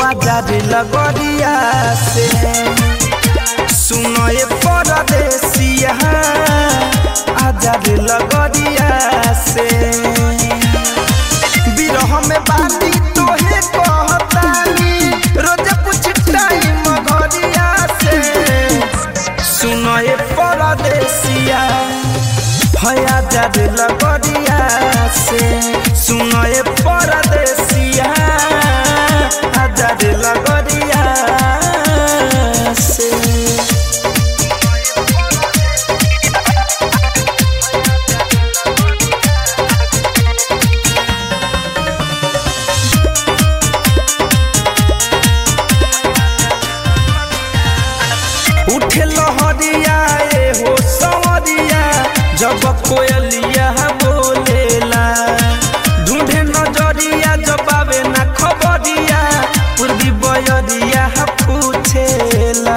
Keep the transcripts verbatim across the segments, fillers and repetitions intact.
आजा रे लगरिया से सुनो ये परदेसिया आजा रे लगरिया से बिरह में बाती तोहे कहतानी रोज कुछ टाइम घरिया से सुनो ये परदेसिया भया जादे लगरिया से सुनो ये परदेसिया आजा रे लगरिया से उठे लहरिया ए हो सवरिया जब कोयलिया बोलेला ढूंढे नजरिया जब आवे ना खबरिया पूर्वी बयरिया पूछेला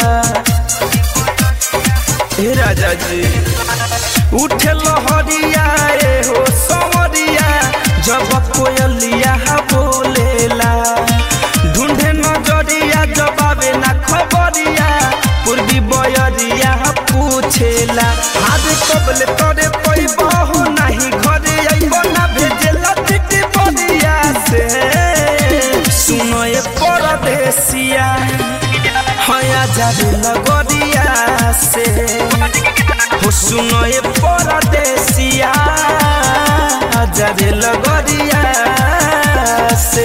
हे राजा जी उठे लहरिया ए हो सवरिया जब कोयलिया बोलेला ढूंढे नजरिया जब आवे ना खबरिया पूर्वी बयरिया पूछेला हाथ कबले तोरे पैबहो नहीं घरे आइबो ना भेजेला चिट्ठी बरिया से सुनो ये परदेसिया हया जादे लगरिया से हो सुनो ये परदेसिया जादे लगरिया से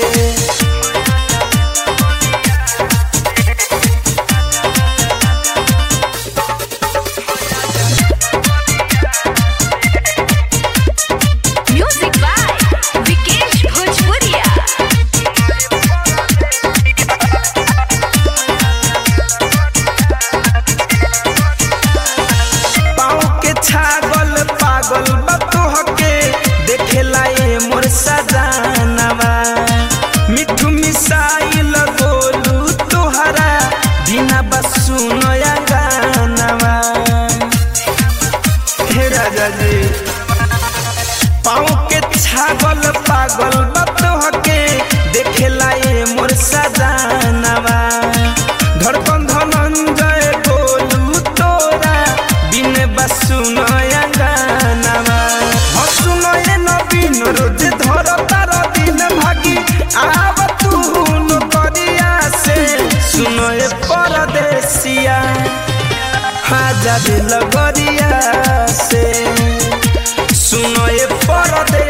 पागल बतोह के देखेला ए मोर सजानवा मिठू मिसाइल गोलू तोहरा बिना बस सुनया गानवा हे राजा जी पाँव के छागल पागल बतोह के देखेला ए मोर सजानवा धड़कन धनंजय गोलू तोरा बिना बस सुनया रोज धर तार दिन भागी आब तू नौकरिया से सुनो ये परदेसिया आजा रे लगरिया से सुनो ये परदेसिया